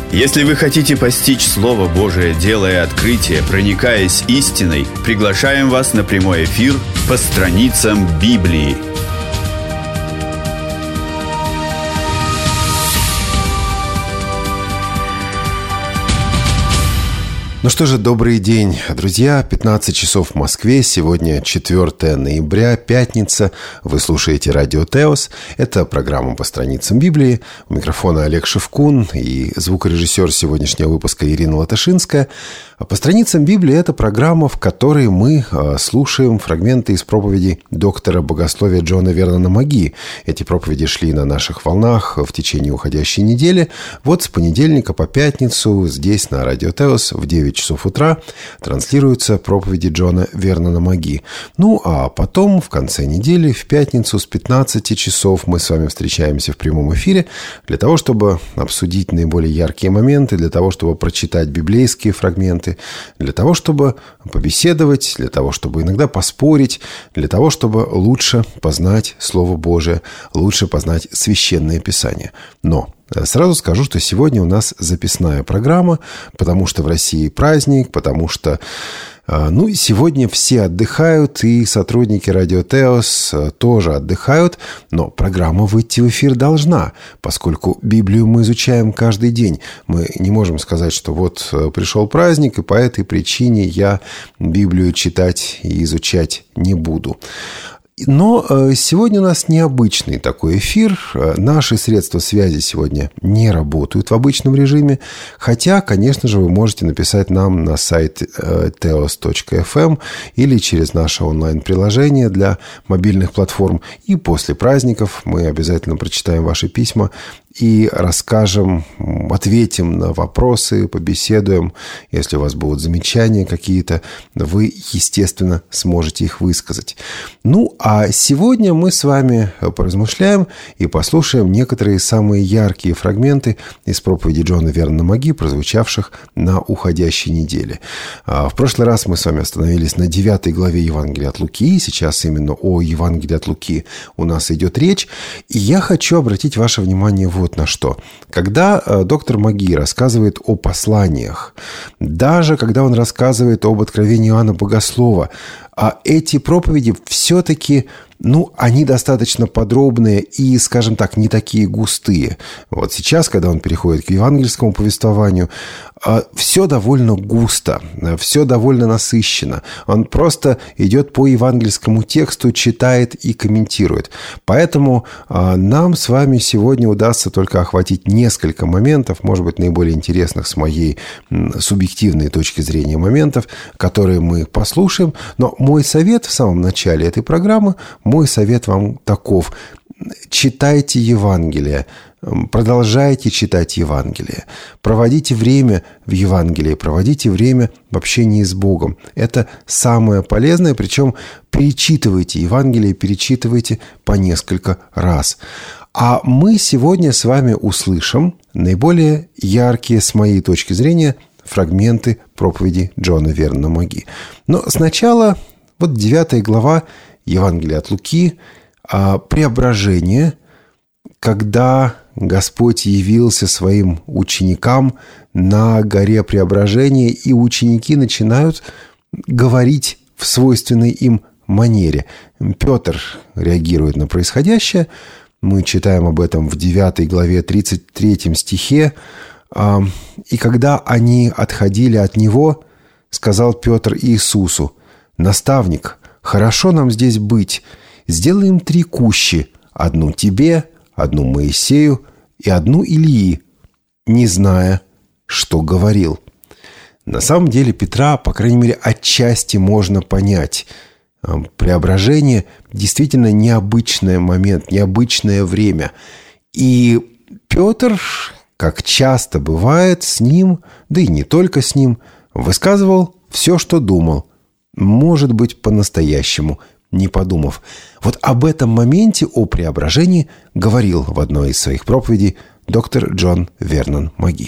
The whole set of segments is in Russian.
Если вы хотите постичь Слово Божие, делая открытие, проникаясь истиной, приглашаем вас на прямой эфир по страницам Библии. Ну что же, добрый день, друзья. 15 часов в Москве. Сегодня 4 ноября, пятница. Вы слушаете Радио Теос. Это программа по страницам Библии. У микрофона Олег Шевкун и звукорежиссер сегодняшнего выпуска Ирина Латышинская. По страницам Библии – это программа, в которой мы слушаем фрагменты из проповедей доктора богословия Джона Вернона Маги. Эти проповеди шли на наших волнах в течение уходящей недели. Вот с понедельника по пятницу здесь на Радио Теос в 9 часов утра транслируются проповеди Джона Вернона Маги. Ну, а потом в конце недели, в пятницу с 15 часов мы с вами встречаемся в прямом эфире для того, чтобы обсудить наиболее яркие моменты, для того, чтобы прочитать библейские фрагменты, для того, чтобы побеседовать, для того, чтобы иногда поспорить, для того, чтобы лучше познать Слово Божие, лучше познать Священное Писание. Но сразу скажу, что сегодня у нас записная программа, потому что в России праздник, потому что сегодня все отдыхают, и сотрудники Радио Теос тоже отдыхают, но программа выйти в эфир должна, поскольку Библию мы изучаем каждый день. Мы не можем сказать, что вот пришел праздник, и по этой причине я Библию читать и изучать не буду. Но сегодня у нас необычный такой эфир. Наши средства связи сегодня не работают в обычном режиме. Хотя, конечно же, вы можете написать нам на сайт teos.fm или через наше онлайн-приложение для мобильных платформ. И после праздников мы обязательно прочитаем ваши письма и расскажем, ответим на вопросы, побеседуем. Если у вас будут замечания какие-то, вы, естественно, сможете их высказать. Ну, а сегодня мы с вами поразмышляем и послушаем некоторые самые яркие фрагменты из проповеди Джона Вернона Маги, прозвучавших на уходящей неделе. В прошлый раз мы с вами остановились на 9 главе Евангелия от Луки. Сейчас именно о Евангелии от Луки у нас идет речь. И я хочу обратить ваше внимание вот на что. Когда доктор Маги рассказывает о посланиях, даже когда он рассказывает об откровении Иоанна Богослова, эти проповеди все-таки, они достаточно подробные и, скажем так, не такие густые. Вот сейчас, когда он переходит к евангельскому повествованию, все довольно густо, все довольно насыщенно. Он просто идет по евангельскому тексту, читает и комментирует. Поэтому нам с вами сегодня удастся только охватить несколько моментов, может быть, наиболее интересных с моей субъективной точки зрения моментов, которые мы послушаем. Но мой совет в самом начале этой программы, мой совет вам таков. Читайте Евангелие, продолжайте читать Евангелие, проводите время в Евангелии, проводите время в общении с Богом. Это самое полезное, причем перечитывайте Евангелие, перечитывайте по несколько раз. А мы сегодня с вами услышим наиболее яркие, с моей точки зрения, фрагменты проповеди Джона Вернона Маги. Но сначала вот 9 глава Евангелия от Луки, преображение, когда Господь явился своим ученикам на горе Преображения, и ученики начинают говорить в свойственной им манере. Петр реагирует на происходящее. Мы читаем об этом в 9 главе 33 стихе. «И когда они отходили от него, сказал Петр Иисусу: „Наставник, хорошо нам здесь быть. Сделаем 3 кущи: одну тебе, одну Моисею и одну Илии“, не зная, что говорил». На самом деле Петра, по крайней мере, отчасти можно понять. Преображение действительно необычный момент, необычное время. И Петр, как часто бывает с ним, да и не только с ним, высказывал все, что думал. Может быть, по-настоящему, не подумав. Вот об этом моменте, о преображении, говорил в одной из своих проповедей доктор Джон Вернон Маги.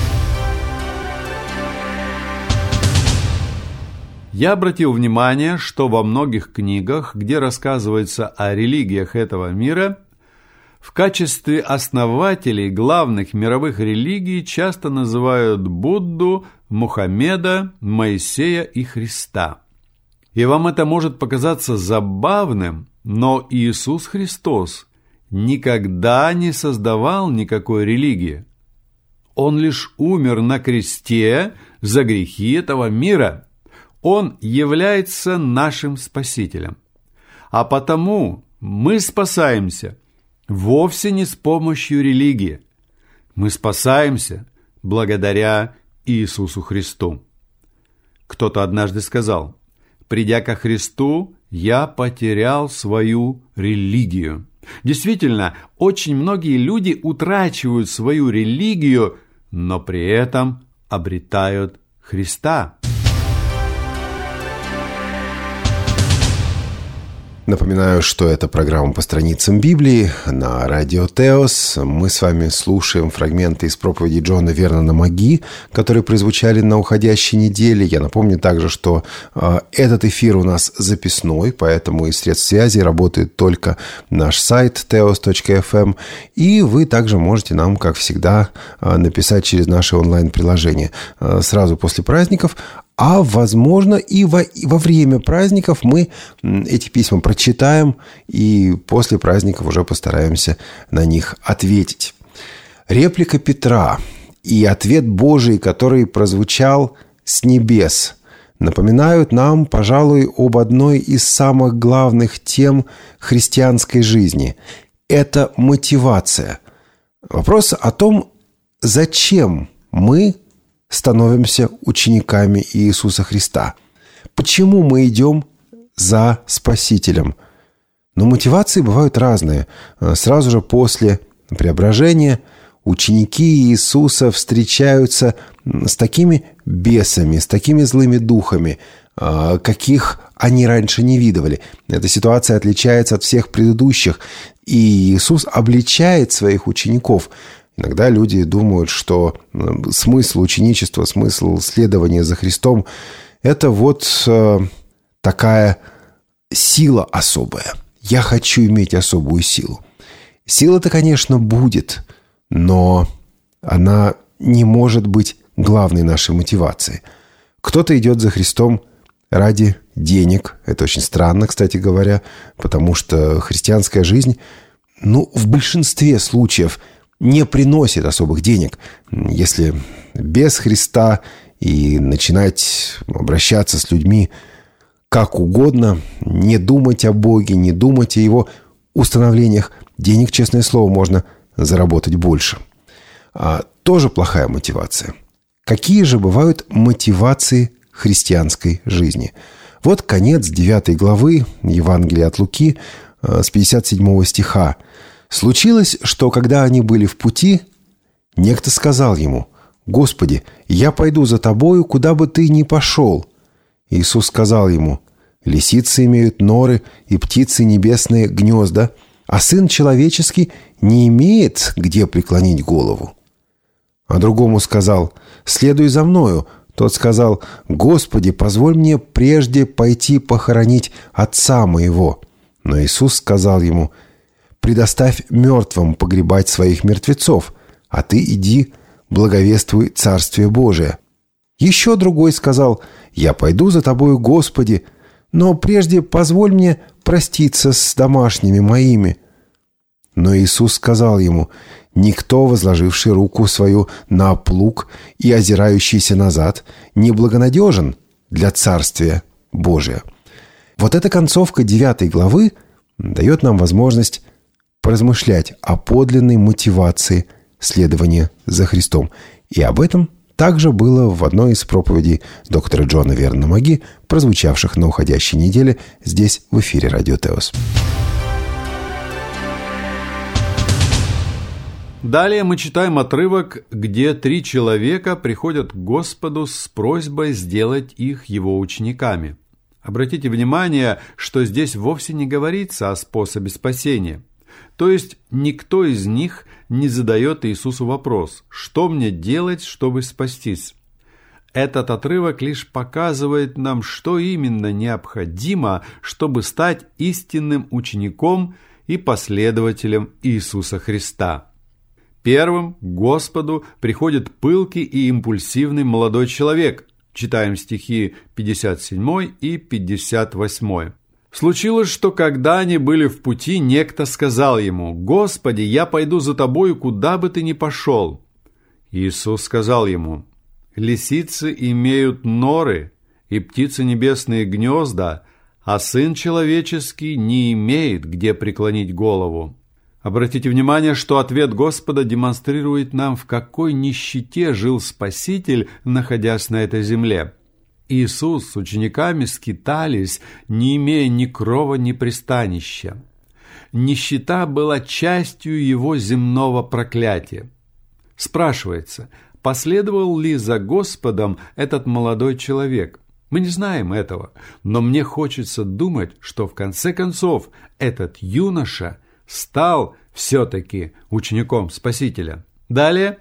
Я обратил внимание, что во многих книгах, где рассказывается о религиях этого мира, В качестве основателей главных мировых религий часто называют Будду, Мухаммеда, Моисея и Христа. И вам это может показаться забавным, но Иисус Христос никогда не создавал никакой религии. Он лишь умер на кресте за грехи этого мира. Он является нашим Спасителем. А потому мы спасаемся вовсе не с помощью религии. Мы спасаемся благодаря Иисусу Христу. Кто-то однажды сказал: «Придя ко Христу, я потерял свою религию». Действительно, очень многие люди утрачивают свою религию, но при этом обретают Христа. Напоминаю, что это программа «По страницам Библии» на радио Теос. Мы с вами слушаем фрагменты из проповеди Джона Вернона Маги, которые прозвучали на уходящей неделе. Я напомню также, что этот эфир у нас записной, поэтому из средств связи работает только наш сайт teos.fm. И вы также можете нам, как всегда, написать через наше онлайн-приложение сразу после праздников. А, возможно, и во время праздников мы эти письма прочитаем и после праздников уже постараемся на них ответить. Реплика Петра и ответ Божий, который прозвучал с небес, напоминают нам, пожалуй, об одной из самых главных тем христианской жизни. Это мотивация. Вопрос о том, зачем мы становимся учениками Иисуса Христа. Почему мы идем за Спасителем? Но мотивации бывают разные. Сразу же после преображения ученики Иисуса встречаются с такими бесами, с такими злыми духами, каких они раньше не видывали. Эта ситуация отличается от всех предыдущих, и Иисус обличает своих учеников. Иногда люди думают, что смысл ученичества, смысл следования за Христом – это вот такая сила особая. Я хочу иметь особую силу. Сила-то, конечно, будет, но она не может быть главной нашей мотивацией. Кто-то идет за Христом ради денег. Это очень странно, кстати говоря, потому что христианская жизнь, в большинстве случаев не приносит особых денег. Если без Христа и начинать обращаться с людьми как угодно, не думать о Боге, не думать о Его установлениях, денег, честное слово, можно заработать больше. Тоже плохая мотивация. Какие же бывают мотивации христианской жизни? Вот конец 9 главы Евангелия от Луки с 57 стиха. «Случилось, что, когда они были в пути, некто сказал ему: „Господи, я пойду за тобою, куда бы ты ни пошел“. Иисус сказал ему: „Лисицы имеют норы, и птицы небесные гнезда, а Сын Человеческий не имеет где преклонить голову“. А другому сказал: „Следуй за мною“. Тот сказал: „Господи, позволь мне прежде пойти похоронить отца моего“. Но Иисус сказал ему: „Предоставь мертвым погребать своих мертвецов, а ты иди, благовествуй Царствие Божие“. Еще другой сказал: „Я пойду за тобою, Господи, но прежде позволь мне проститься с домашними моими“. Но Иисус сказал ему: „Никто, возложивший руку свою на плуг и озирающийся назад, не благонадежен для Царствия Божия“. Вот эта концовка 9 главы дает нам возможность поразмышлять о подлинной мотивации следования за Христом. И об этом также было в одной из проповедей доктора Джона Вернона Маги, прозвучавших на уходящей неделе здесь, в эфире Радио Теос. Далее мы читаем отрывок, где 3 человека приходят к Господу с просьбой сделать их Его учениками. Обратите внимание, что здесь вовсе не говорится о способе спасения. То есть никто из них не задает Иисусу вопрос: «Что мне делать, чтобы спастись?». Этот отрывок лишь показывает нам, что именно необходимо, чтобы стать истинным учеником и последователям Иисуса Христа. Первым к Господу приходит пылкий и импульсивный молодой человек. Читаем стихи 57 и 58. «Случилось, что когда они были в пути, некто сказал ему: „Господи, я пойду за тобою, куда бы ты ни пошел“. Иисус сказал ему: „Лисицы имеют норы, и птицы небесные гнезда, а Сын Человеческий не имеет, где преклонить голову“». Обратите внимание, что ответ Господа демонстрирует нам, в какой нищете жил Спаситель, находясь на этой земле. Иисус с учениками скитались, не имея ни крова, ни пристанища. Нищета была частью его земного проклятия. Спрашивается, последовал ли за Господом этот молодой человек? Мы не знаем этого, но мне хочется думать, что в конце концов этот юноша стал все-таки учеником Спасителя. Далее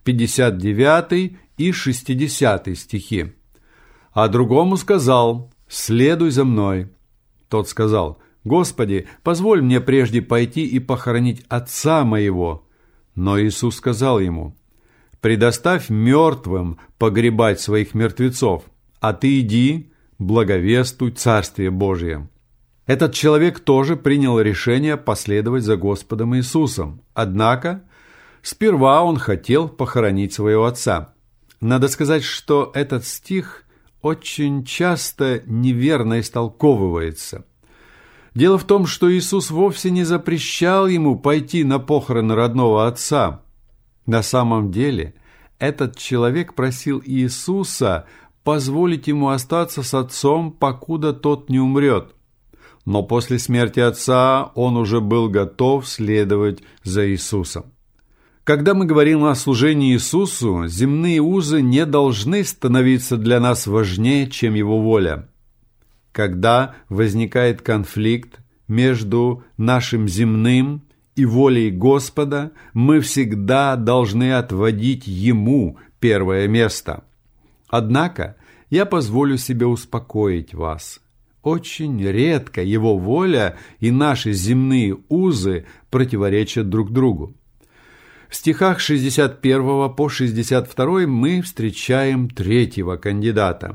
59 и 60 стихи. «А другому сказал: „Следуй за мной“. Тот сказал: „Господи, позволь мне прежде пойти и похоронить отца моего“. Но Иисус сказал ему: „Предоставь мертвым погребать своих мертвецов, а ты иди, благовествуй Царствие Божие“». Этот человек тоже принял решение последовать за Господом Иисусом. Однако, сперва он хотел похоронить своего отца. Надо сказать, что этот стих очень часто неверно истолковывается. Дело в том, что Иисус вовсе не запрещал ему пойти на похороны родного отца. На самом деле, этот человек просил Иисуса позволить ему остаться с отцом, покуда тот не умрет. Но после смерти отца он уже был готов следовать за Иисусом. Когда мы говорим о служении Иисусу, земные узы не должны становиться для нас важнее, чем Его воля. Когда возникает конфликт между нашим земным и волей Господа, мы всегда должны отводить Ему первое место. Однако я позволю себе успокоить вас. Очень редко Его воля и наши земные узы противоречат друг другу. В стихах 61 по 62 мы встречаем третьего кандидата.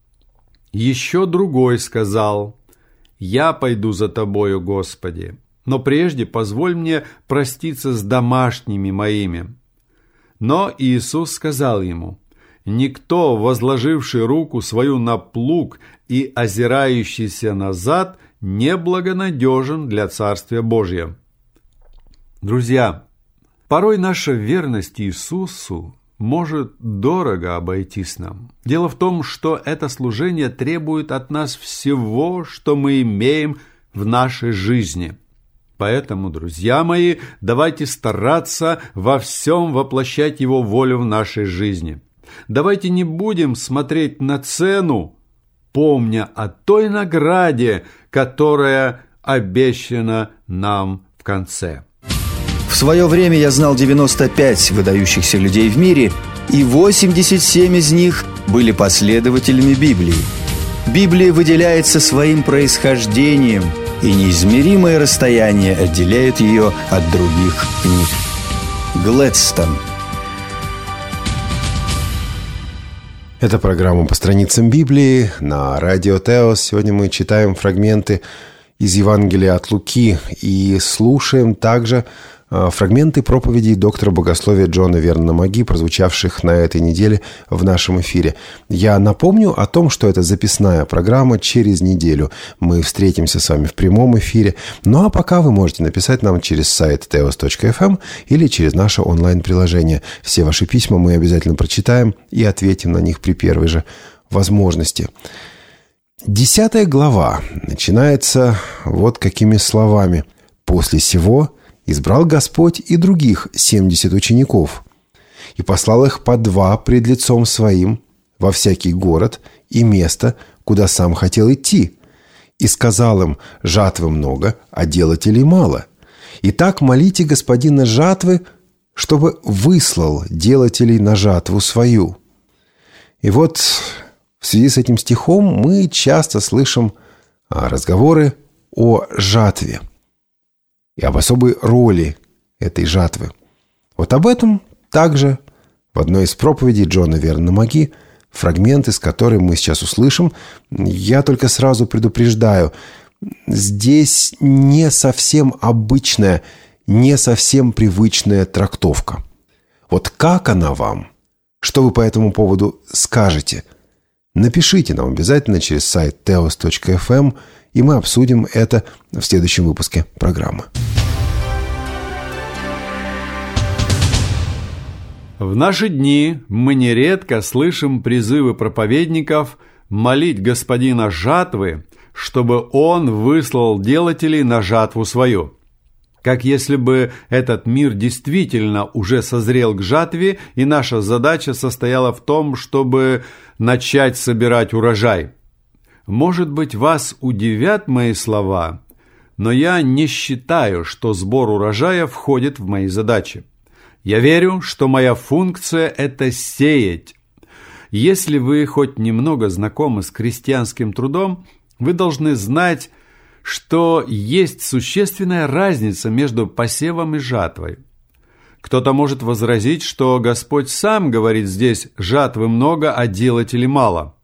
«Еще другой сказал: „Я пойду за тобою, Господи, но прежде позволь мне проститься с домашними моими“. Но Иисус сказал ему: „Никто, возложивший руку свою на плуг и озирающийся назад, неблагонадежен для Царствия Божия“». Друзья, порой наша верность Иисусу может дорого обойтись нам. Дело в том, что это служение требует от нас всего, что мы имеем в нашей жизни. Поэтому, друзья мои, давайте стараться во всем воплощать Его волю в нашей жизни. Давайте не будем смотреть на цену, помня о той награде, которая обещана нам в конце. В свое время я знал 95 выдающихся людей в мире, и 87 из них были последователями Библии. Библия выделяется своим происхождением, и неизмеримое расстояние отделяет ее от других книг. Глэдстон. Это программа «По страницам Библии» на радио Теос. Сегодня мы читаем фрагменты из Евангелия от Луки и слушаем также фрагменты проповедей доктора богословия Джона Вернона Маги, прозвучавших на этой неделе в нашем эфире. Я напомню о том, что это записная программа. Через неделю мы встретимся с вами в прямом эфире. Ну а пока вы можете написать нам через сайт teos.fm или через наше онлайн-приложение. Все ваши письма мы обязательно прочитаем и ответим на них при первой же возможности. 10 глава начинается вот какими словами. «После сего избрал Господь и других 70 учеников, и послал их по 2 пред лицом своим во всякий город и место, куда сам хотел идти, и сказал им: жатвы много, а делателей мало. Итак, молите Господина жатвы, чтобы выслал делателей на жатву свою». И вот в связи с этим стихом мы часто слышим разговоры о жатве. и об особой роли этой жатвы. Вот об этом также в одной из проповедей Джона Вернона Маги, фрагмент из которой мы сейчас услышим. Я только сразу предупреждаю, здесь не совсем обычная, не совсем привычная трактовка. Вот как она вам? Что вы по этому поводу скажете? Напишите нам обязательно через сайт teos.fm, и мы обсудим это в следующем выпуске программы. В наши дни мы нередко слышим призывы проповедников молить Господина жатвы, чтобы Он выслал делателей на жатву свою. Как если бы этот мир действительно уже созрел к жатве, и наша задача состояла в том, чтобы начать собирать урожай. Может быть, вас удивят мои слова, но я не считаю, что сбор урожая входит в мои задачи. Я верю, что моя функция – это сеять. Если вы хоть немного знакомы с крестьянским трудом, вы должны знать, что есть существенная разница между посевом и жатвой. Кто-то может возразить, что Господь сам говорит здесь «жатвы много, а делателей мало».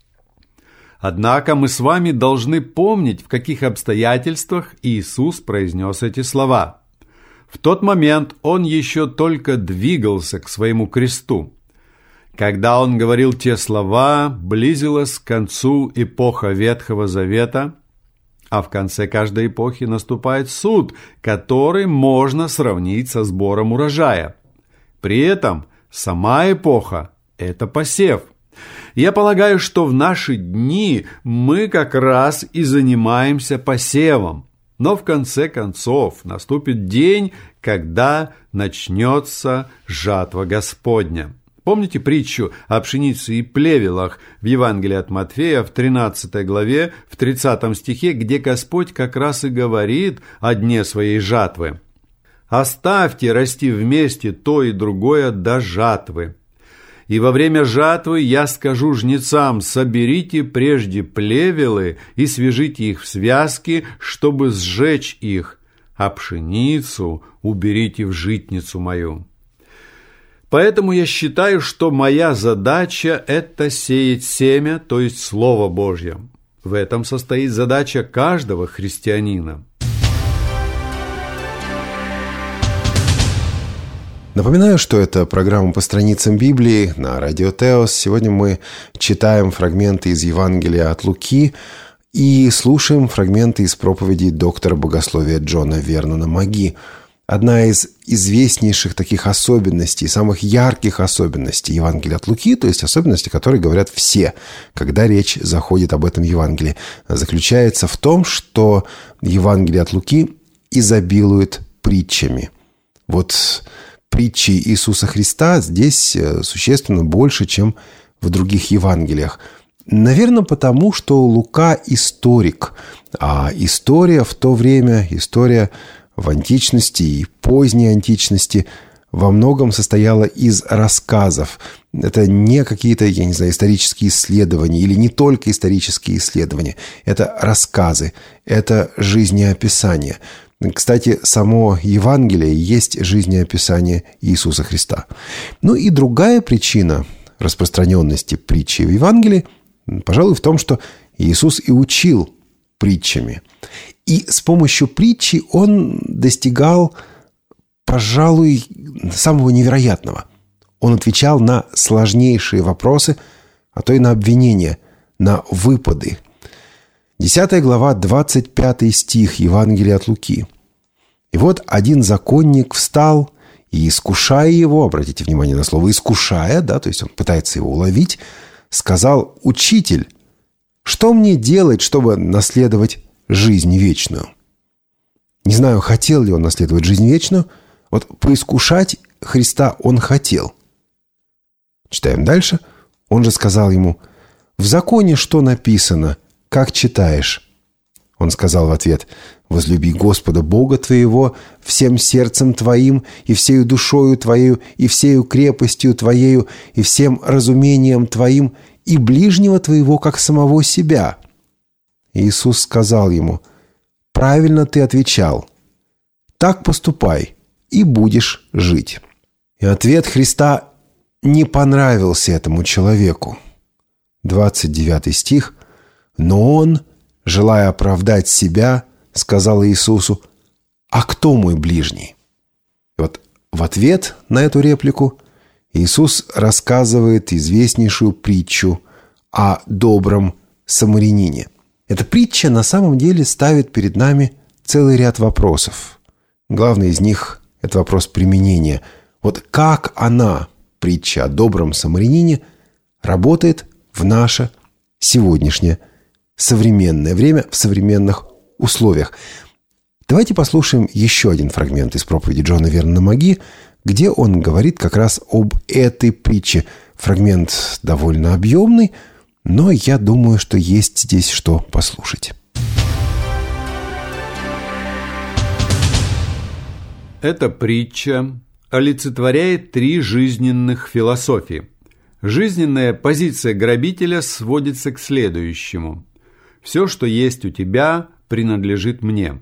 Однако мы с вами должны помнить, в каких обстоятельствах Иисус произнес эти слова. В тот момент Он еще только двигался к своему кресту. Когда Он говорил те слова, близилась к концу эпоха Ветхого Завета, а в конце каждой эпохи наступает суд, который можно сравнить со сбором урожая. При этом сама эпоха – это посев. Я полагаю, что в наши дни мы как раз и занимаемся посевом. Но в конце концов наступит день, когда начнется жатва Господня. Помните притчу о пшенице и плевелах в Евангелии от Матфея в 13 главе, в 30 стихе, где Господь как раз и говорит о дне своей жатвы. «Оставьте расти вместе то и другое до жатвы. И во время жатвы я скажу жнецам: соберите прежде плевелы и свяжите их в связки, чтобы сжечь их, а пшеницу уберите в житницу мою». Поэтому я считаю, что моя задача – это сеять семя, то есть Слово Божье. В этом состоит задача каждого христианина. Напоминаю, что это программа «По страницам Библии» на радио Теос. Сегодня мы читаем фрагменты из Евангелия от Луки и слушаем фрагменты из проповеди доктора богословия Джона Вернона Маги. Одна из известнейших таких особенностей, самых ярких особенностей Евангелия от Луки, то есть особенности, которые говорят все, когда речь заходит об этом Евангелии, заключается в том, что Евангелие от Луки изобилует притчами. Вот притчи Иисуса Христа здесь существенно больше, чем в других Евангелиях. Наверное, потому что Лука историк, а история в то время, история в античности и поздней античности во многом состояла из рассказов. Это не какие-то, исторические исследования или не только исторические исследования. Это рассказы, это жизнеописание. Кстати, само Евангелие есть жизнеописание Иисуса Христа. Ну и другая причина распространенности притчи в Евангелии, пожалуй, в том, что Иисус и учил притчами. И с помощью притчи Он достигал, пожалуй, самого невероятного. Он отвечал на сложнейшие вопросы, а то и на обвинения, на выпады. 10 глава, 25 стих Евангелия от Луки. «И вот один законник встал, и, искушая его», обратите внимание на слово «искушая», да, то есть он пытается его уловить, сказал: «Учитель, что мне делать, чтобы наследовать жизнь вечную?» Не знаю, хотел ли он наследовать жизнь вечную. Вот поискушать Христа он хотел. Читаем дальше. Он же сказал ему: «В законе что написано? Как читаешь?» Он сказал в ответ: «Возлюби Господа Бога твоего всем сердцем твоим, и всею душою твоею, и всею крепостью твоею, и всем разумением твоим, и ближнего твоего, как самого себя». Иисус сказал ему: «Правильно ты отвечал. Так поступай, и будешь жить». И ответ Христа не понравился этому человеку. 29 стих. «Но он, желая оправдать себя, сказал Иисусу: а кто мой ближний?» И вот в ответ на эту реплику Иисус рассказывает известнейшую притчу о добром самарянине. Эта притча на самом деле ставит перед нами целый ряд вопросов. Главный из них – это вопрос применения. Вот как она, притча о добром самарянине, работает в наше сегодняшнее современное время, в современных условиях. Давайте послушаем еще один фрагмент из проповеди Джона Вернона Маги, где он говорит как раз об этой притче. Фрагмент довольно объемный, но я думаю, что есть здесь что послушать. Эта притча олицетворяет 3 жизненных философии. Жизненная позиция грабителя сводится к следующему: «Все, что есть у тебя, принадлежит мне».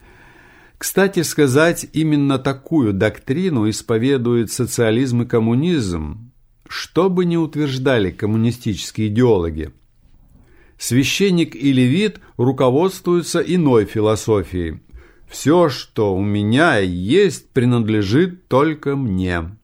Кстати сказать, именно такую доктрину исповедует социализм и коммунизм, что бы ни утверждали коммунистические идеологи. Священник и левит руководствуются иной философией. «Все, что у меня есть, принадлежит только мне».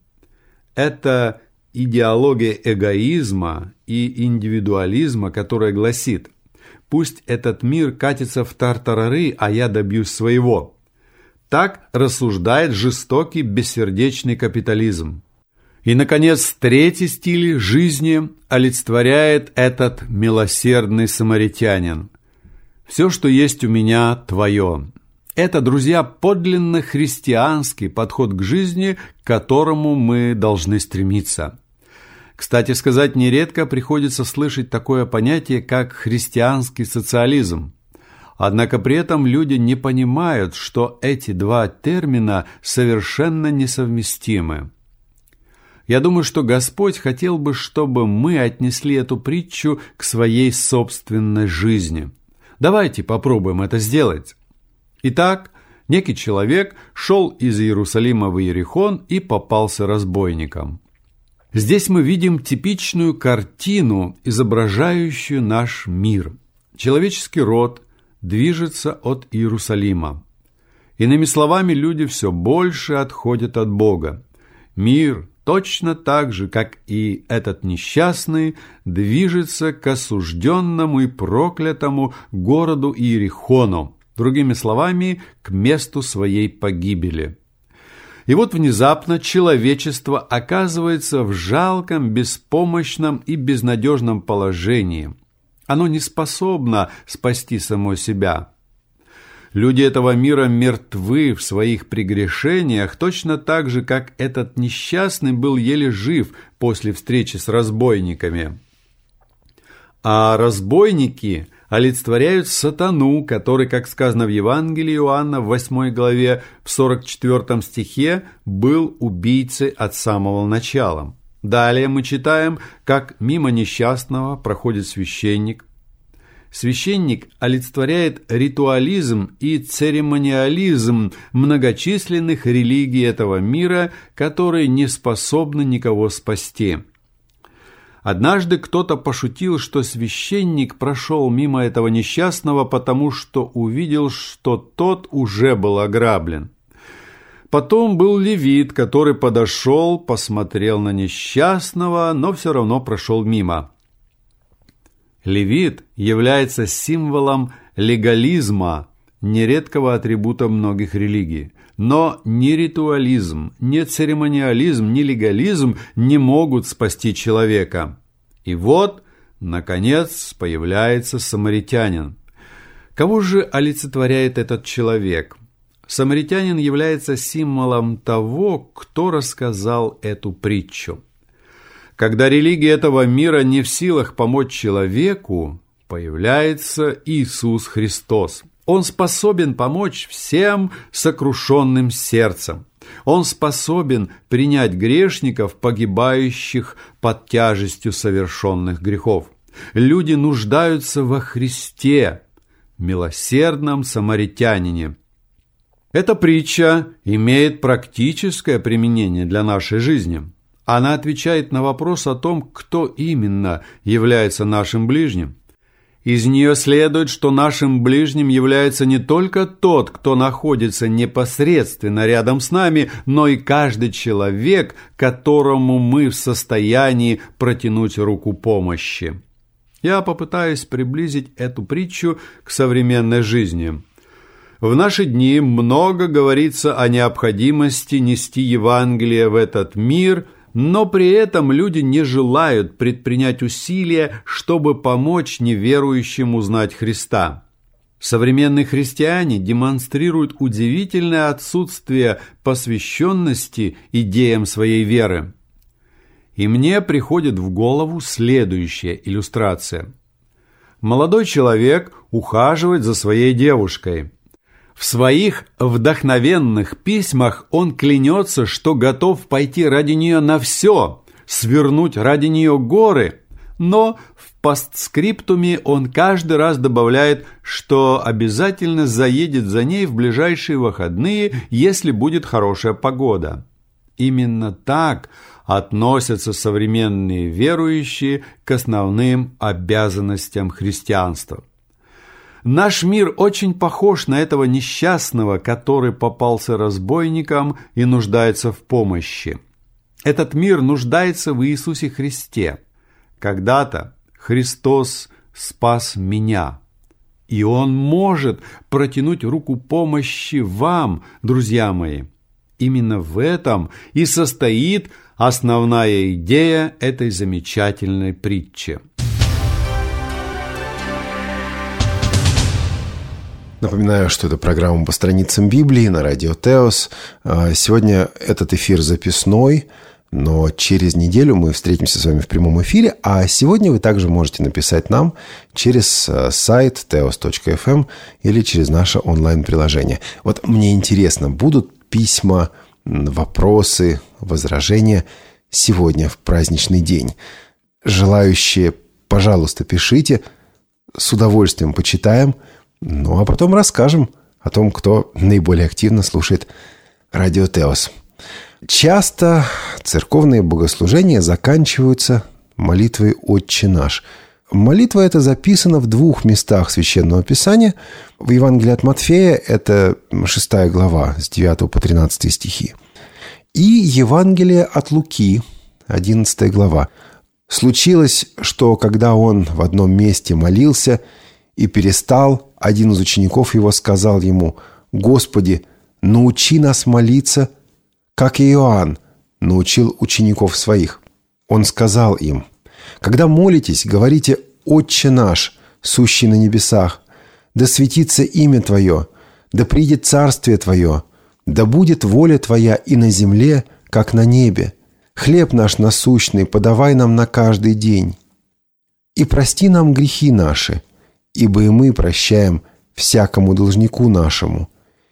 Это идеология эгоизма и индивидуализма, которая гласит: «Пусть этот мир катится в тартарары, а я добьюсь своего». Так рассуждает жестокий бессердечный капитализм. И, наконец, 3-й стиль жизни олицетворяет этот милосердный самаритянин. «Все, что есть у меня, твое». Это, друзья, подлинно христианский подход к жизни, к которому мы должны стремиться. Кстати сказать, нередко приходится слышать такое понятие, как христианский социализм. Однако при этом люди не понимают, что эти 2 термина совершенно несовместимы. Я думаю, что Господь хотел бы, чтобы мы отнесли эту притчу к своей собственной жизни. Давайте попробуем это сделать. Итак, некий человек шел из Иерусалима в Иерихон и попался разбойникам. Здесь мы видим типичную картину, изображающую наш мир. Человеческий род движется от Иерусалима. Иными словами, люди все больше отходят от Бога. Мир точно так же, как и этот несчастный, движется к осужденному и проклятому городу Иерихону, другими словами, к месту своей погибели. И вот внезапно человечество оказывается в жалком, беспомощном и безнадежном положении. Оно не способно спасти само себя. Люди этого мира мертвы в своих прегрешениях, точно так же, как этот несчастный был еле жив после встречи с разбойниками. А разбойники олицетворяют сатану, который, как сказано в Евангелии Иоанна в 8 главе, в 44 стихе, был убийцей от самого начала. Далее мы читаем, как мимо несчастного проходит священник. Священник олицетворяет ритуализм и церемониализм многочисленных религий этого мира, которые не способны никого спасти. Однажды кто-то пошутил, что священник прошел мимо этого несчастного, потому что увидел, что тот уже был ограблен. Потом был левит, который подошел, посмотрел на несчастного, но все равно прошел мимо. Левит является символом легализма, нередкого атрибута многих религий. Но ни ритуализм, ни церемониализм, ни легализм не могут спасти человека. И вот, наконец, появляется самаритянин. Кого же олицетворяет этот человек? Самаритянин является символом того, кто рассказал эту притчу. Когда религия этого мира не в силах помочь человеку, появляется Иисус Христос. Он способен помочь всем сокрушенным сердцем. Он способен принять грешников, погибающих под тяжестью совершенных грехов. Люди нуждаются во Христе, милосердном самаритянине. Эта притча имеет практическое применение для нашей жизни. Она отвечает на вопрос о том, кто именно является нашим ближним. Из нее следует, что нашим ближним является не только тот, кто находится непосредственно рядом с нами, но и каждый человек, которому мы в состоянии протянуть руку помощи. Я попытаюсь приблизить эту притчу к современной жизни. В наши дни много говорится о необходимости нести Евангелие в этот мир, но при этом люди не желают предпринять усилия, чтобы помочь неверующим узнать Христа. Современные христиане демонстрируют удивительное отсутствие посвященности идеям своей веры. И мне приходит в голову следующая иллюстрация. Молодой человек ухаживает за своей девушкой. В своих вдохновенных письмах он клянется, что готов пойти ради нее на все, свернуть ради нее горы, но в постскриптуме он каждый раз добавляет, что обязательно заедет за ней в ближайшие выходные, если будет хорошая погода. Именно так относятся современные верующие к основным обязанностям христианства. Наш мир очень похож на этого несчастного, который попался разбойникам и нуждается в помощи. Этот мир нуждается в Иисусе Христе. Когда-то Христос спас меня, и Он может протянуть руку помощи вам, друзья мои. Именно в этом и состоит основная идея этой замечательной притчи. Напоминаю, что это программа по страницам Библии на радио Теос. Сегодня этот эфир записной, но через неделю мы встретимся с вами в прямом эфире. А сегодня вы также можете написать нам через сайт teos.fm или через наше онлайн-приложение. Вот мне интересно, будут письма, вопросы, возражения сегодня в праздничный день? Желающие, пожалуйста, пишите. С удовольствием почитаем. Ну, а потом расскажем о том, кто наиболее активно слушает радио Теос. Часто церковные богослужения заканчиваются молитвой «Отче наш». Молитва эта записана в 2 местах Священного Писания. В Евангелии от Матфея это 6 глава, с 9 по 13 стихи. И Евангелие от Луки, 11 глава. «Случилось, что когда он в одном месте молился и перестал, один из учеников его сказал ему: «Господи, научи нас молиться, как и Иоанн научил учеников своих». Он сказал им: «Когда молитесь, говорите: Отче наш, сущий на небесах, да светится имя Твое, да придет царствие Твое, да будет воля Твоя и на земле, как на небе. Хлеб наш насущный подавай нам на каждый день. И прости нам грехи наши, ибо и мы прощаем всякому должнику нашему.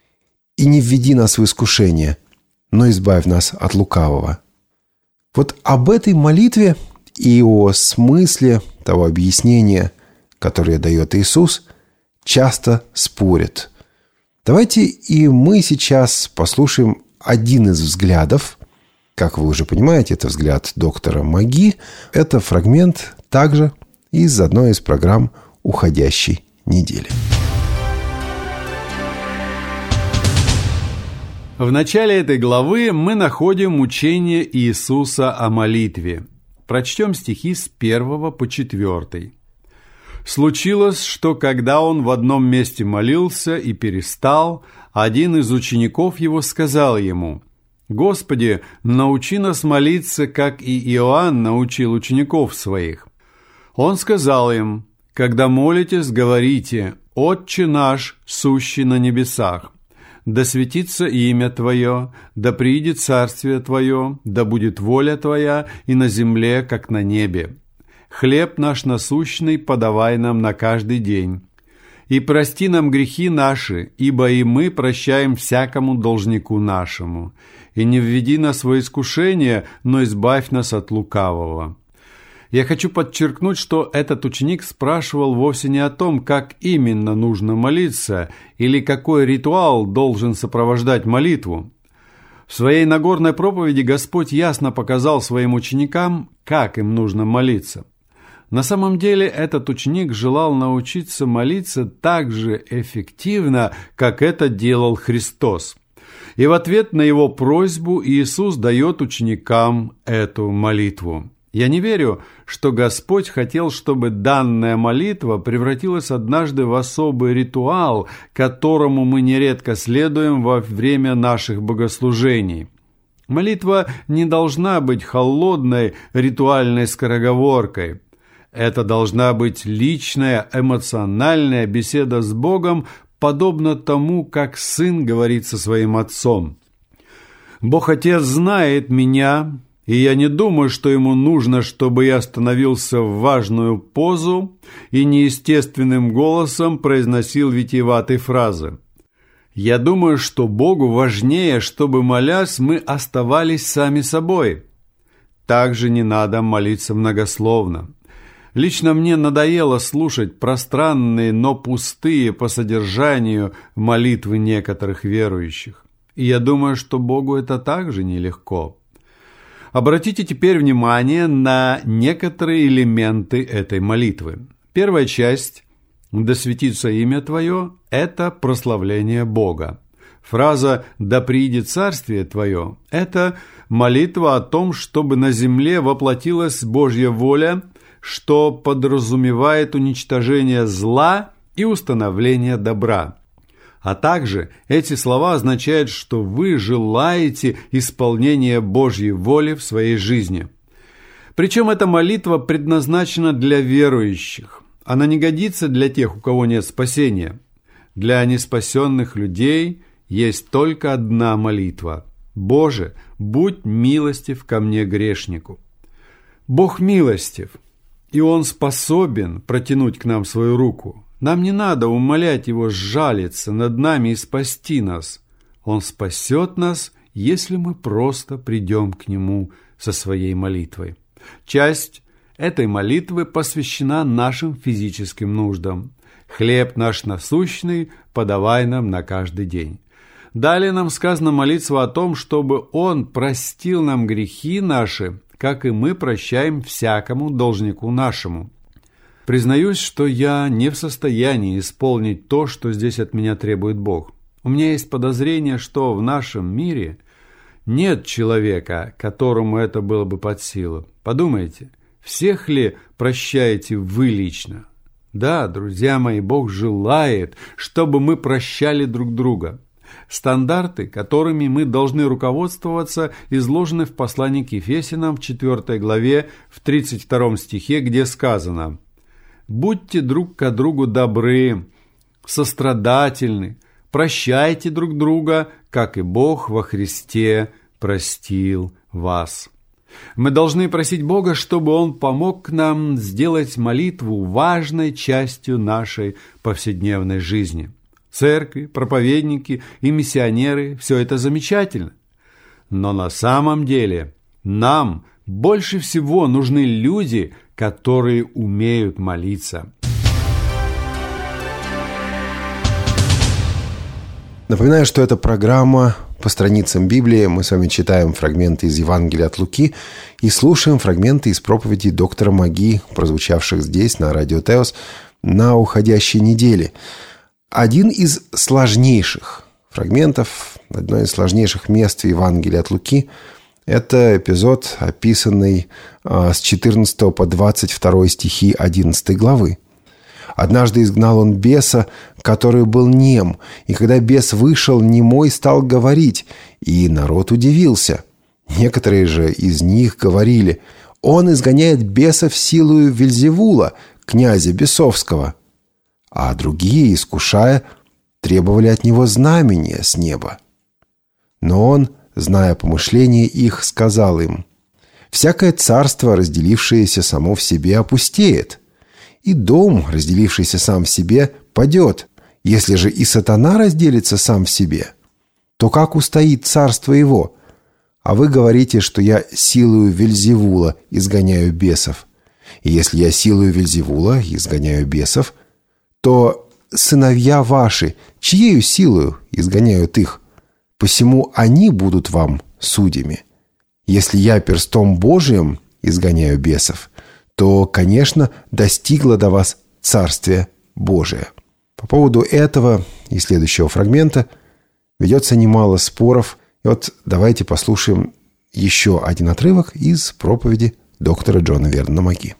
И не введи нас в искушение, но избавь нас от лукавого». Вот об этой молитве и о смысле того объяснения, которое дает Иисус, часто спорят. Давайте и мы сейчас послушаем один из взглядов. Как вы уже понимаете, это взгляд доктора Маги. Это фрагмент также из одной из программ уходящей недели. В начале этой главы мы находим учение Иисуса о молитве. Прочтем стихи с 1 по 4. «Случилось, что когда он в одном месте молился и перестал, один из учеников его сказал ему: «Господи, научи нас молиться, как и Иоанн научил учеников своих». Он сказал им: «Когда молитесь, говорите: Отче наш, сущий на небесах, да светится имя Твое, да придет царствие Твое, да будет воля Твоя и на земле, как на небе. Хлеб наш насущный подавай нам на каждый день. И прости нам грехи наши, ибо и мы прощаем всякому должнику нашему. И не введи нас во искушение, но избавь нас от лукавого». Я хочу подчеркнуть, что этот ученик спрашивал вовсе не о том, как именно нужно молиться или какой ритуал должен сопровождать молитву. В своей Нагорной проповеди Господь ясно показал своим ученикам, как им нужно молиться. На самом деле этот ученик желал научиться молиться так же эффективно, как это делал Христос. И в ответ на его просьбу Иисус дает ученикам эту молитву. Я не верю, что Господь хотел, чтобы данная молитва превратилась однажды в особый ритуал, которому мы нередко следуем во время наших богослужений. Молитва не должна быть холодной ритуальной скороговоркой. Это должна быть личная, эмоциональная беседа с Богом, подобно тому, как сын говорит со своим отцом. Бог Отец знает меня, и я не думаю, что ему нужно, чтобы я становился в важную позу и неестественным голосом произносил витиеватые фразы. Я думаю, что Богу важнее, чтобы, молясь, мы оставались сами собой. Также не надо молиться многословно. Лично мне надоело слушать пространные, но пустые по содержанию молитвы некоторых верующих. И я думаю, что Богу это также нелегко. Обратите теперь внимание на некоторые элементы этой молитвы. Первая часть «Да светится имя Твое» – это прославление Бога. Фраза «Да приидет царствие Твое» – это молитва о том, чтобы на земле воплотилась Божья воля, что подразумевает уничтожение зла и установление добра. А также эти слова означают, что вы желаете исполнения Божьей воли в своей жизни. Причем эта молитва предназначена для верующих. Она не годится для тех, у кого нет спасения. Для неспасенных людей есть только одна молитва. «Боже, будь милостив ко мне, грешнику». Бог милостив, и Он способен протянуть к нам свою руку. Нам не надо умолять Его сжалиться над нами и спасти нас. Он спасет нас, если мы просто придем к Нему со своей молитвой. Часть этой молитвы посвящена нашим физическим нуждам. «Хлеб наш насущный подавай нам на каждый день». Далее нам сказано молиться о том, чтобы Он простил нам грехи наши, как и мы прощаем всякому должнику нашему. Признаюсь, что я не в состоянии исполнить то, что здесь от меня требует Бог. У меня есть подозрение, что в нашем мире нет человека, которому это было бы под силу. Подумайте, всех ли прощаете вы лично? Да, друзья мои, Бог желает, чтобы мы прощали друг друга. Стандарты, которыми мы должны руководствоваться, изложены в послании к Ефесянам в 4 главе, в 32 стихе, где сказано: «Будьте друг к другу добры, сострадательны, прощайте друг друга, как и Бог во Христе простил вас». Мы должны просить Бога, чтобы Он помог нам сделать молитву важной частью нашей повседневной жизни. Церкви, проповедники и миссионеры – все это замечательно. Но на самом деле нам больше всего нужны люди, которые умеют молиться. Напоминаю, что это программа «По страницам Библии». Мы с вами читаем фрагменты из Евангелия от Луки и слушаем фрагменты из проповедей доктора Маги, прозвучавших здесь, на радио Теос, на уходящей неделе. Один из сложнейших фрагментов, одно из сложнейших мест в Евангелии от Луки – это эпизод, описанный с 14 по 22 стихи 11 главы. «Однажды изгнал он беса, который был нем, и когда бес вышел, немой стал говорить, и народ удивился. Некоторые же из них говорили: он изгоняет бесов силою Вельзевула, князя бесовского. А другие, искушая, требовали от него знамения с неба. Но он, зная помышления их, сказал им: всякое царство, разделившееся само в себе, опустеет, и дом, разделившийся сам в себе, падет. Если же и сатана разделится сам в себе, то как устоит царство его? А вы говорите, что я силою Вельзевула изгоняю бесов. И если я силою Вельзевула изгоняю бесов, то сыновья ваши, чьею силою изгоняют их? Посему они будут вам судьями. Если я перстом Божиим изгоняю бесов, то, конечно, достигло до вас Царствие Божие». По поводу этого и следующего фрагмента ведется немало споров. И вот давайте послушаем еще один отрывок из проповеди доктора Джона Вернона Маги.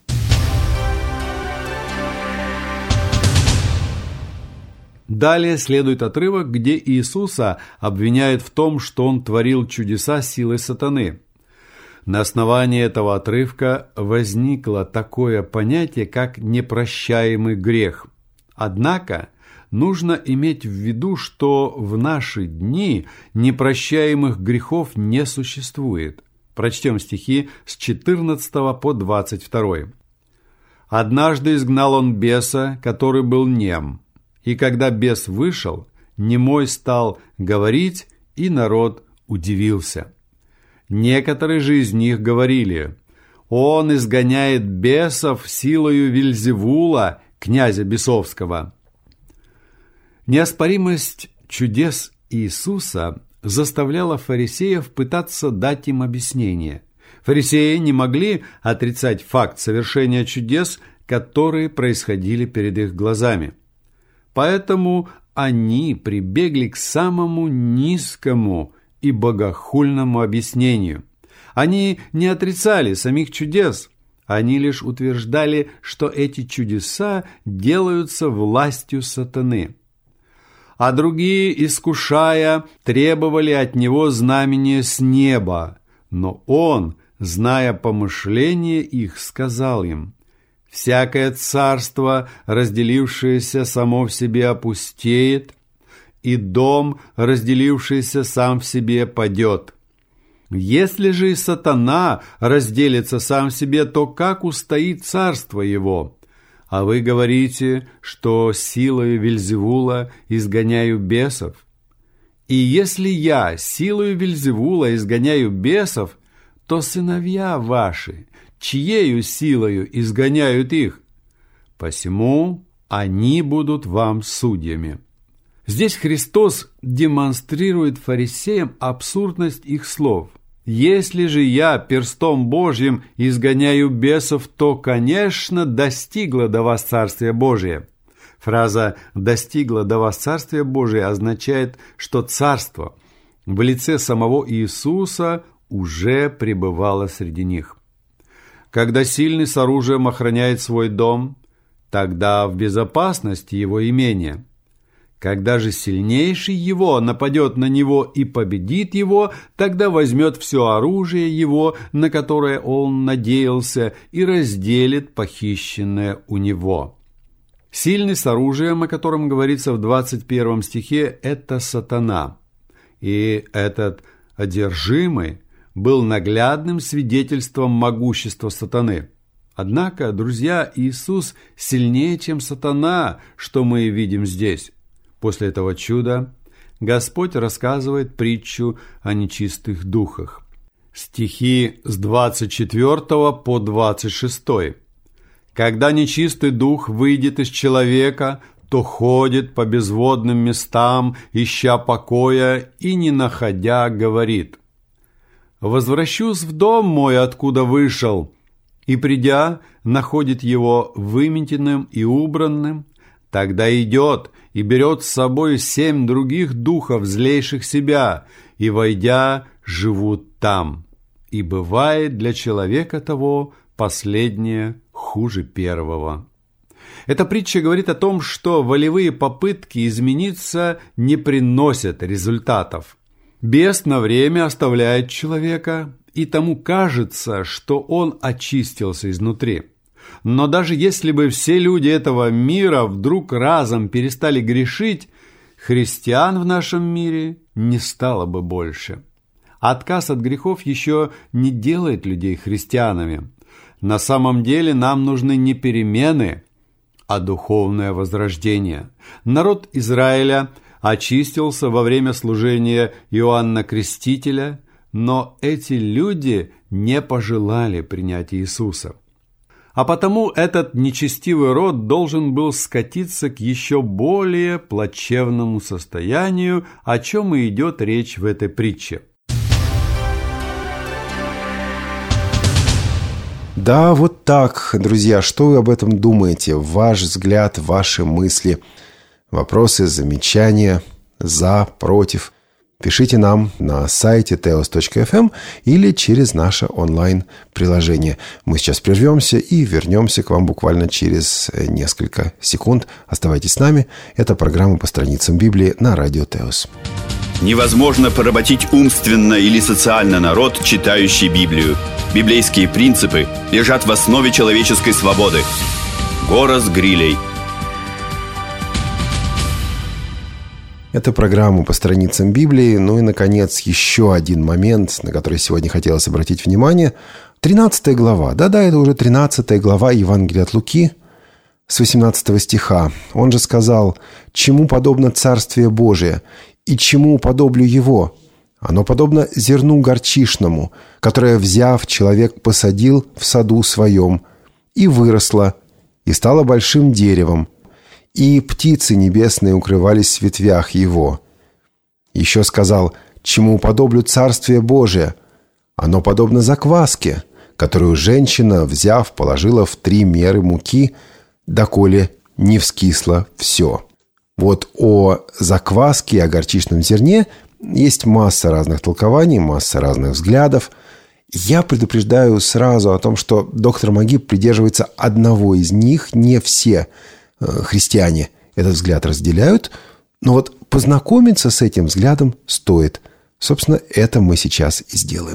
Далее следует отрывок, где Иисуса обвиняют в том, что Он творил чудеса силой сатаны. На основании этого отрывка возникло такое понятие, как непрощаемый грех. Однако нужно иметь в виду, что в наши дни непрощаемых грехов не существует. Прочтем стихи с 14 по 22. «Однажды изгнал он беса, который был нем. И когда бес вышел, немой стал говорить, и народ удивился. Некоторые же из них говорили: он изгоняет бесов силою Вельзевула, князя бесовского». Неоспоримость чудес Иисуса заставляла фарисеев пытаться дать им объяснение. Фарисеи не могли отрицать факт совершения чудес, которые происходили перед их глазами. Поэтому они прибегли к самому низкому и богохульному объяснению. Они не отрицали самих чудес, они лишь утверждали, что эти чудеса делаются властью сатаны. А другие, искушая, требовали от него знамения с неба. Но он, зная помышления их, сказал им: «Всякое царство, разделившееся само в себе, опустеет, и дом, разделившийся сам в себе, падет. Если же и сатана разделится сам в себе, то как устоит царство его? А вы говорите, что силою Вельзевула изгоняю бесов? И если я силою Вельзевула изгоняю бесов, то сыновья ваши, чьею силою изгоняют их? Посему они будут вам судьями». Здесь Христос демонстрирует фарисеям абсурдность их слов. «Если же я перстом Божьим изгоняю бесов, то, конечно, достигло до вас Царствие Божие». Фраза «достигло до вас Царствие Божие» означает, что Царство в лице самого Иисуса уже пребывало среди них. Когда сильный с оружием охраняет свой дом, тогда в безопасности его имение. Когда же сильнейший его нападет на него и победит его, тогда возьмет все оружие его, на которое он надеялся, и разделит похищенное у него. Сильный с оружием, о котором говорится в 21 стихе, это сатана. И этот одержимый был наглядным свидетельством могущества сатаны. Однако, друзья, Иисус сильнее, чем сатана, что мы видим здесь. После этого чуда Господь рассказывает притчу о нечистых духах. Стихи с 24 по 26. «Когда нечистый дух выйдет из человека, то ходит по безводным местам, ища покоя, и, не находя, говорит: возвращусь в дом мой, откуда вышел, и, придя, находит его выметенным и убранным. Тогда идет и берет с собой 7 других духов, злейших себя, и, войдя, живут там. И бывает для человека того последнее хуже первого». Эта притча говорит о том, что волевые попытки измениться не приносят результатов. Бес на время оставляет человека, и тому кажется, что он очистился изнутри. Но даже если бы все люди этого мира вдруг разом перестали грешить, христиан в нашем мире не стало бы больше. Отказ от грехов еще не делает людей христианами. На самом деле нам нужны не перемены, а духовное возрождение. Народ Израиля очистился во время служения Иоанна Крестителя, но эти люди не пожелали принять Иисуса. А потому этот нечестивый род должен был скатиться к еще более плачевному состоянию, о чем и идет речь в этой притче. Да, вот так, друзья. Что вы об этом думаете? Ваш взгляд, ваши мысли, вопросы, замечания, за, против. Пишите нам на сайте teos.fm или через наше онлайн-приложение. Мы сейчас прервемся и вернемся к вам буквально через несколько секунд. Оставайтесь с нами. Это программа «По страницам Библии» на радио Теос. Невозможно поработить умственно или социально народ, читающий Библию. Библейские принципы лежат в основе человеческой свободы. Горас Грилей. Это программа «По страницам Библии». Ну и, наконец, еще один момент, на который сегодня хотелось обратить внимание. 13 глава. Да-да, это уже 13 глава Евангелия от Луки с 18 стиха. Он же сказал: «Чему подобно Царствие Божие, и чему уподоблю его? Оно подобно зерну горчишному, которое, взяв, человек посадил в саду своем, и выросло, и стало большим деревом, и птицы небесные укрывались в ветвях его». Еще сказал: «Чему уподоблю Царствие Божие? Оно подобно закваске, которую женщина, взяв, положила в 3 меры муки, доколе не вскисло все». Вот о закваске и о горчичном зерне есть масса разных толкований, масса разных взглядов. Я предупреждаю сразу о том, что доктор Магиб придерживается одного из них. Не все христиане этот взгляд разделяют, но вот познакомиться с этим взглядом стоит. Собственно, это мы сейчас и сделаем.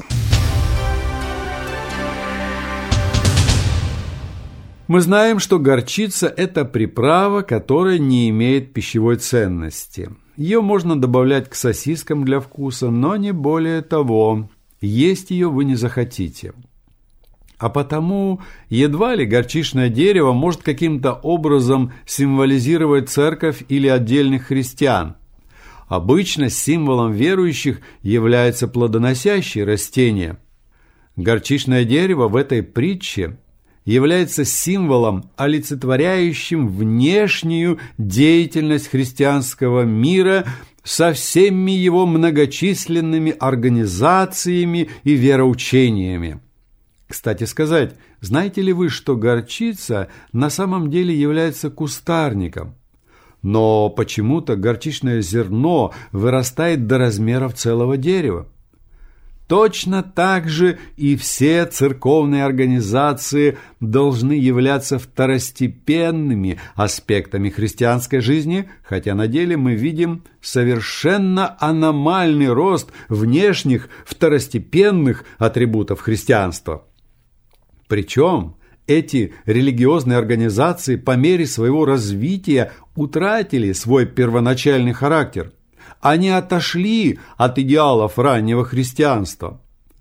Мы знаем, что горчица – это приправа, которая не имеет пищевой ценности. Ее можно добавлять к сосискам для вкуса, но не более того. Есть ее вы не захотите. А потому едва ли горчичное дерево может каким-то образом символизировать церковь или отдельных христиан. Обычно символом верующих является плодоносящее растение. Горчичное дерево в этой притче является символом, олицетворяющим внешнюю деятельность христианского мира со всеми его многочисленными организациями и вероучениями. Кстати сказать, знаете ли вы, что горчица на самом деле является кустарником? Но почему-то горчичное зерно вырастает до размеров целого дерева. Точно так же и все церковные организации должны являться второстепенными аспектами христианской жизни, хотя на деле мы видим совершенно аномальный рост внешних второстепенных атрибутов христианства. Причем эти религиозные организации по мере своего развития утратили свой первоначальный характер. Они отошли от идеалов раннего христианства.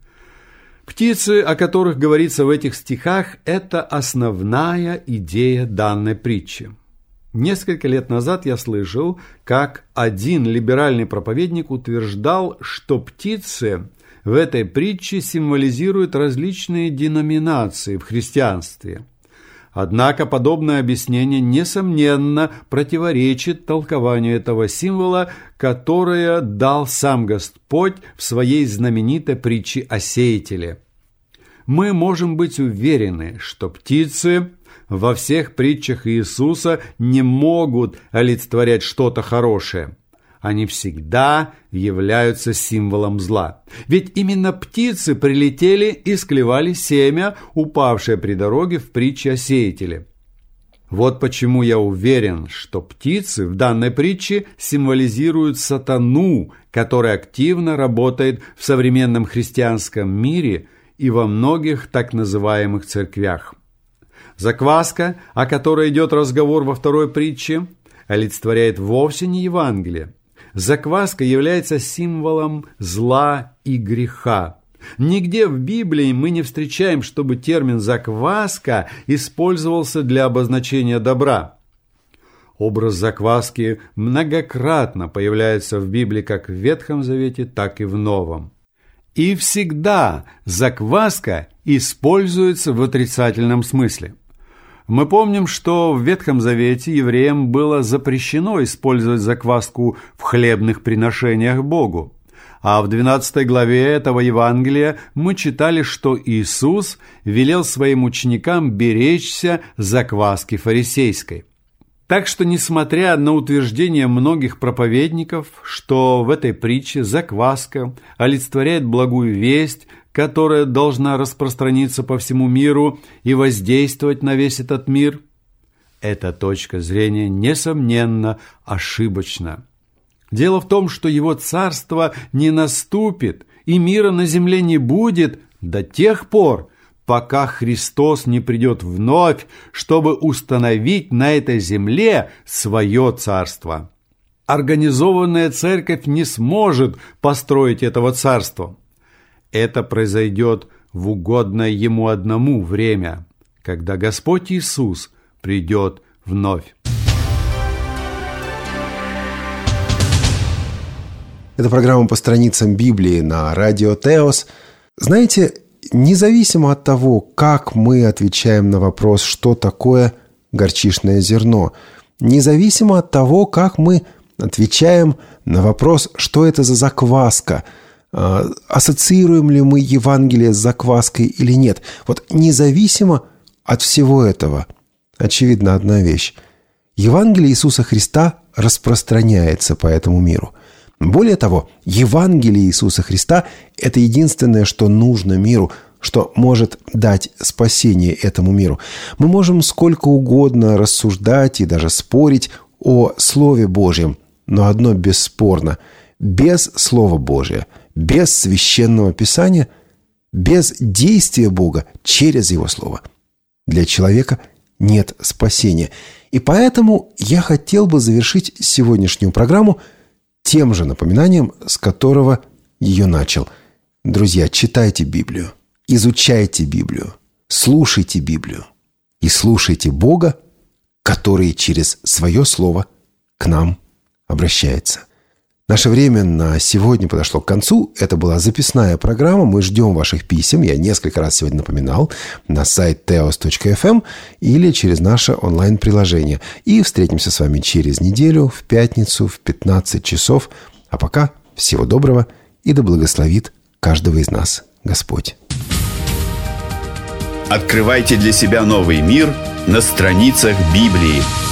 Птицы, о которых говорится в этих стихах, это основная идея данной притчи. Несколько лет назад я слышал, как один либеральный проповедник утверждал, что птицы в этой притче символизируют различные деноминации в христианстве. Однако подобное объяснение, несомненно, противоречит толкованию этого символа, которое дал сам Господь в своей знаменитой притче о сеятеле. Мы можем быть уверены, что птицы во всех притчах Иисуса не могут олицетворять что-то хорошее. Они всегда являются символом зла. Ведь именно птицы прилетели и склевали семя, упавшее при дороге в притче о сеятеле. Вот почему я уверен, что птицы в данной притче символизируют сатану, который активно работает в современном христианском мире и во многих так называемых церквях. Закваска, о которой идет разговор во второй притче, олицетворяет вовсе не Евангелие. Закваска является символом зла и греха. Нигде в Библии мы не встречаем, чтобы термин «закваска» использовался для обозначения добра. Образ закваски многократно появляется в Библии как в Ветхом Завете, так и в Новом. И всегда закваска используется в отрицательном смысле. Мы помним, что в Ветхом Завете евреям было запрещено использовать закваску в хлебных приношениях Богу. А в 12 главе этого Евангелия мы читали, что Иисус велел своим ученикам беречься закваски фарисейской. Так что, несмотря на утверждение многих проповедников, что в этой притче закваска олицетворяет благую весть, которая должна распространиться по всему миру и воздействовать на весь этот мир, эта точка зрения, несомненно, ошибочна. Дело в том, что его царство не наступит, и мира на земле не будет до тех пор, пока Христос не придет вновь, чтобы установить на этой земле свое царство. Организованная церковь не сможет построить этого царства. Это произойдет в угодное Ему одному время, когда Господь Иисус придет вновь. Это программа по страницам Библии на радио Теос. Знаете, независимо от того, как мы отвечаем на вопрос, что такое горчичное зерно, независимо от того, как мы отвечаем на вопрос, что это за закваска, ассоциируем ли мы Евангелие с закваской или нет, вот независимо от всего этого, очевидна одна вещь. Евангелие Иисуса Христа распространяется по этому миру. Более того, Евангелие Иисуса Христа – это единственное, что нужно миру, что может дать спасение этому миру. Мы можем сколько угодно рассуждать и даже спорить о Слове Божьем, но одно бесспорно – без Слова Божия, без Священного Писания, без действия Бога через Его Слово для человека нет спасения. И поэтому я хотел бы завершить сегодняшнюю программу тем же напоминанием, с которого ее начал. Друзья, читайте Библию, изучайте Библию, слушайте Библию и слушайте Бога, который через свое слово к нам обращается. Наше время на сегодня подошло к концу. Это была записная программа. Мы ждем ваших писем. Я несколько раз сегодня напоминал. На сайт teos.fm или через наше онлайн-приложение. И встретимся с вами через неделю, в пятницу, в 15 часов. А пока всего доброго и да благословит каждого из нас Господь. Открывайте для себя новый мир на страницах Библии.